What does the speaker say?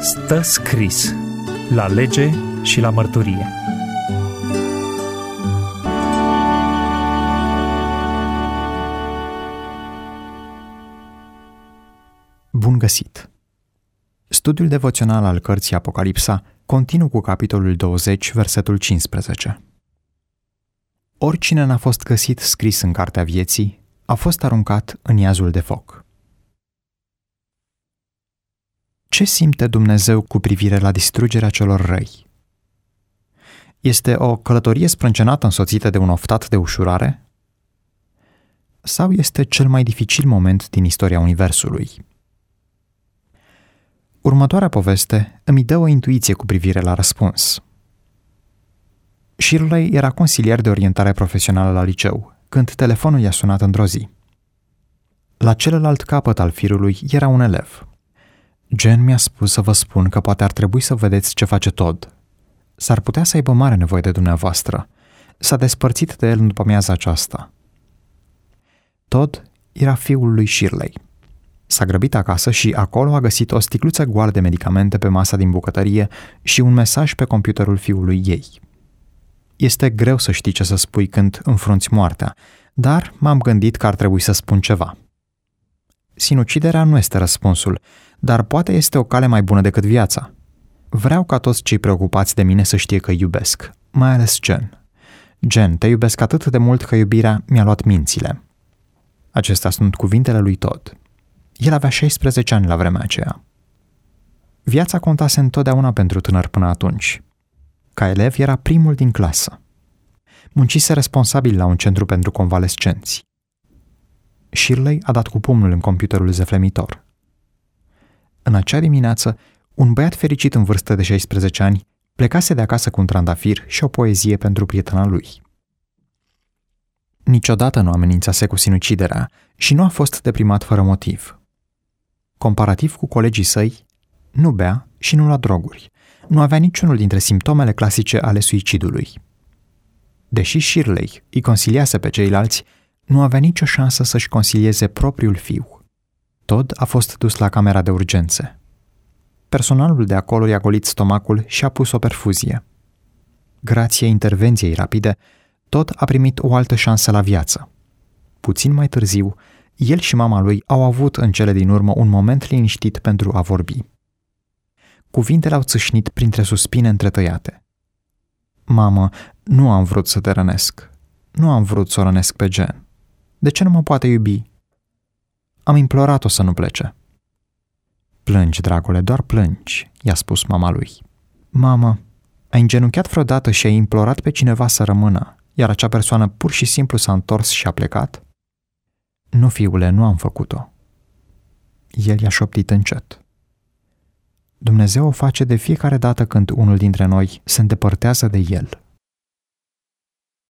Stă scris la lege și la mărturie. Bun găsit! Studiul devoțional al cărții Apocalipsa continuă cu capitolul 20, versetul 15. Oricine n-a fost găsit scris în cartea vieții a fost aruncat în iazul de foc. Ce simte Dumnezeu cu privire la distrugerea celor răi? Este o călătorie sprâncenată însoțită de un oftat de ușurare? Sau este cel mai dificil moment din istoria Universului? Următoarea poveste îmi dă o intuiție cu privire la răspuns. Shirley era consilier de orientare profesională la liceu, când telefonul i-a sunat într-o zi. La celălalt capăt al firului era un elev. Jen mi-a spus să vă spun că poate ar trebui să vedeți ce face Todd. S-ar putea să aibă mare nevoie de dumneavoastră. S-a despărțit de el în după-amiaza aceasta. Todd era fiul lui Shirley. S-a grăbit acasă și acolo a găsit o sticluță goală de medicamente pe masa din bucătărie și un mesaj pe computerul fiului ei. Este greu să știi ce să spui când înfrunți moartea, dar m-am gândit că ar trebui să spun ceva. Sinuciderea nu este răspunsul, dar poate este o cale mai bună decât viața. Vreau ca toți cei preocupați de mine să știe că iubesc, mai ales Jen. Jen, te iubesc atât de mult că iubirea mi-a luat mințile. Acestea sunt cuvintele lui Todd. El avea 16 ani la vremea aceea. Viața contase întotdeauna pentru tânăr până atunci. Ca elev era primul din clasă. Muncise responsabil la un centru pentru convalescenți. Shirley a dat cu pumnul în computerul zeflemitor. În acea dimineață, un băiat fericit în vârstă de 16 ani plecase de acasă cu un trandafir și o poezie pentru prietena lui. Niciodată nu amenințase cu sinuciderea și nu a fost deprimat fără motiv. Comparativ cu colegii săi, nu bea și nu lua droguri. Nu avea niciunul dintre simptomele clasice ale suicidului. Deși Shirley îi consiliase pe ceilalți, nu avea nicio șansă să-și consilieze propriul fiu. Todd a fost dus la camera de urgențe. Personalul de acolo i-a golit stomacul și a pus o perfuzie. Grație intervenției rapide, Todd a primit o altă șansă la viață. Puțin mai târziu, el și mama lui au avut în cele din urmă un moment liniștit pentru a vorbi. Cuvintele au țâșnit printre suspine întretăiate. Mamă, nu am vrut să te rănesc. Nu am vrut să o rănesc pe Jen. De ce nu mă poate iubi? Am implorat-o să nu plece. Plângi, dragule, doar plângi, i-a spus mama lui. Mamă, ai îngenunchiat vreodată și ai implorat pe cineva să rămână, iar acea persoană pur și simplu s-a întors și a plecat? Nu, fiule, nu am făcut-o. El i-a șoptit încet. Dumnezeu o face de fiecare dată când unul dintre noi se îndepărtează de El.